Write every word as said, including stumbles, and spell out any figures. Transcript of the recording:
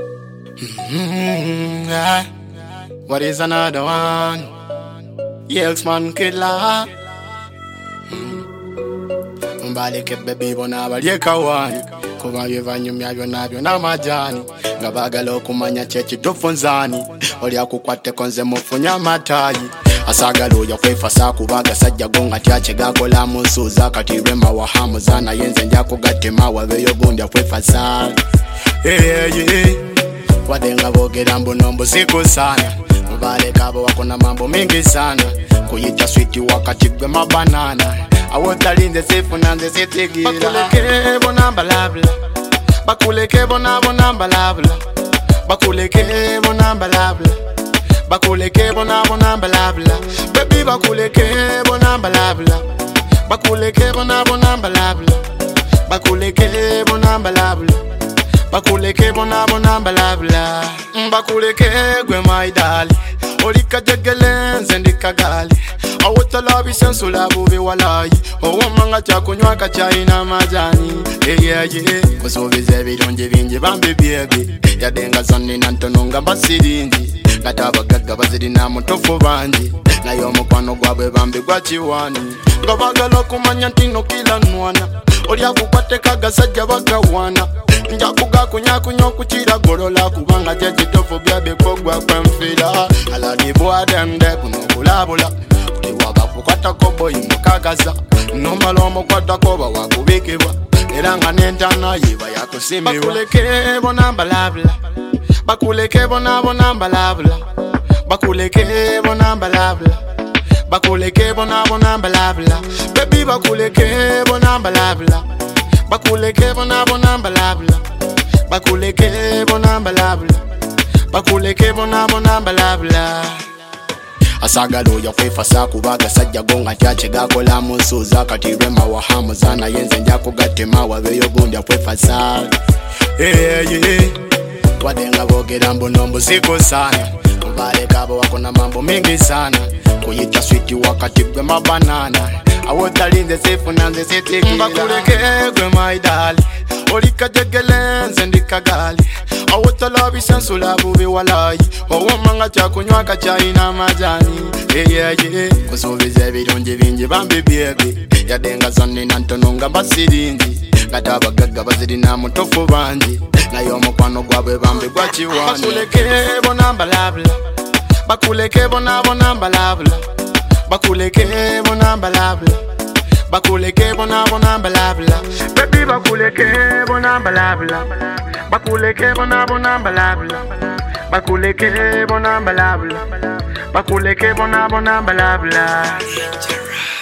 Mm-hmm, yeah. What is another one? Yelksman Kidla. Mbali baby bona baleka wani kuba yevanyu myabyo nabyo namajani ngabagala okumanya chechi tofunzani oli akukwate konze mufunya matayi asagala oya kwefasa kubaga sajja gonga tyache gakola musuza katirwe mawahamu zana yenze njako gatema wabeyo gundi akwefasa eh eh wadenga bogera mbunombo siku sana mbale kabo wakona mambo mengi sana kuyita sweet wakati gwe mabanana awotalinze sifunanze sitigira bakuleke bonamba labla bakuleke bonabo namba labla bakuleke bonamba labla bakuleke bonabo namba labla baby bakuleke bonamba labla bakuleke bonabo namba labla bakuleke bonamba labla bakuleke bonabo namba labla bakuleke gwe my darling olika jegelenze ndikagali awotalabi sensula bubi walayi owomanga chakunywa kachaina majani yeah yeah yeah kusubize birungi bingi bambi byebi yadenga zonni nantononga basiringi gatabagaga bazirina mutofu bangi nayo omukwano gwabwe bambi gwakiwani ngabagala okumanya ntino kila nwana oli akukwateka gasajja bagawana njakuga kunyakunya okukira golola kubanga jejitofu byabekogwa kwemfira aladibwadende kunokulabula tiwaga kukwata koboyi mukagaza nomala omukwata koba wakubikibwa era nga nentana yiba yakusimibwa bakuleke bonamba labla bakuleke bonabo namba labla bakuleke bonamba labla bakuleke bonabo namba labla baby bakuleke bonamba labla bakuleke bonabo namba labla bakuleke bonamba labla bakuleke bonabo namba labla asagala oya kwefasa kubaga sajja gonga tyache gakola musuza katirwe mawahamu zana yenze njako gatema wabeyo gundi akwefasa eh eh wadenga bogera mbunombo siku sana mbale kabo wakona mambo mengi sana kuyita sweet wakati gwe mabanana awotalinze sifunanze sitigira bakuleke gwe my darling olika jegelenze ndikagali awotalabi sensula bubi walayi owomanga chakunywa kachaina majani yeah yeah yeah kusubize birungi bingi bambi byebi yadenga zonni nantononga basiringi gatabagaga bazirina mutofu bangi nayo omukwano gwabwe bambi gwakiwani bakuleke bonamba labla bakuleke bonabo namba labla bakuleke bonamba labla bakuleke bonabo namba labla baby bakuleke bonamba labla bakuleke bonabo namba labla bakuleke bonamba labla bakuleke bonabo namba labla.